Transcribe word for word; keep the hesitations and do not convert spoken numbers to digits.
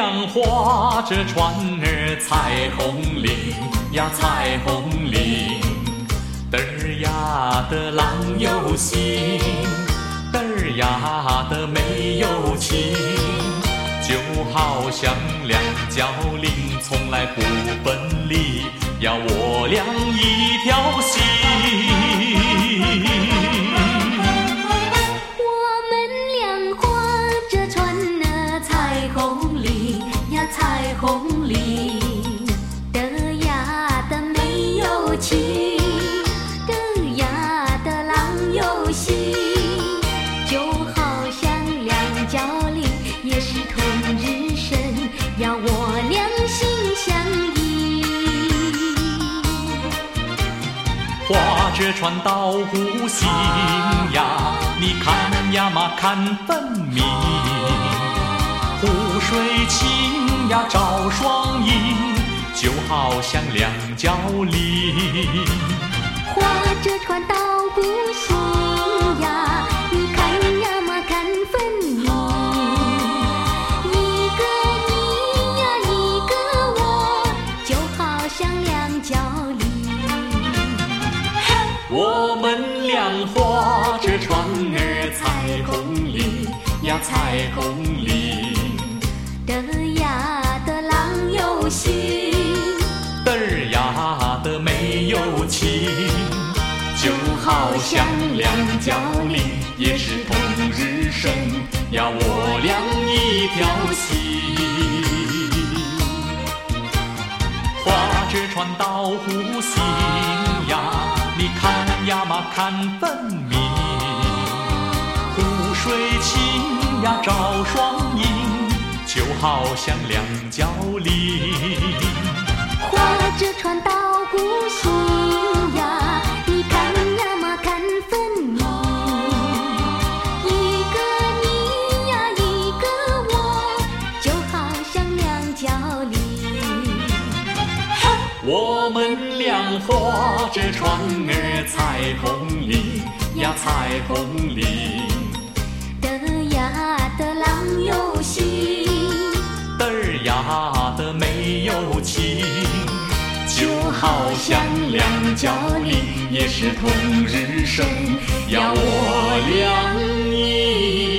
俩划着船儿彩虹岭呀彩虹岭，嘚儿呀的郎有心，嘚儿呀的没有情，就好像两角岭从来不分离，要我俩一条心。 我们俩划着船儿彩虹岭呀彩虹岭，嘚儿呀的没有情，嘚儿呀的郎有心，就好像两角岭也是同日生，要我俩心相依。 划着船到湖心呀，你看呀嘛看分明，湖水清呀照双影，就好像两角岭。 划着船到湖心呀，你看呀嘛看分明，一个你呀一个我，就好像两角岭。 我们俩划着船儿彩虹岭呀彩虹岭， 嘚儿呀的郎有心， 嘚儿呀的没有情，就好像两角岭也是同日生，要我俩一条心。划着船到湖心呀，你看呀嘛看分明，湖水清呀照双影，就好像两角岭。 划着船到湖心呀，你看呀嘛看分明，一个你呀一个我，就好像两角岭。 我们俩划着船儿彩虹岭呀彩虹岭， 嘚儿呀的郎有心， 嘚儿呀的没有情，就好像两角岭也是同日生，要我俩一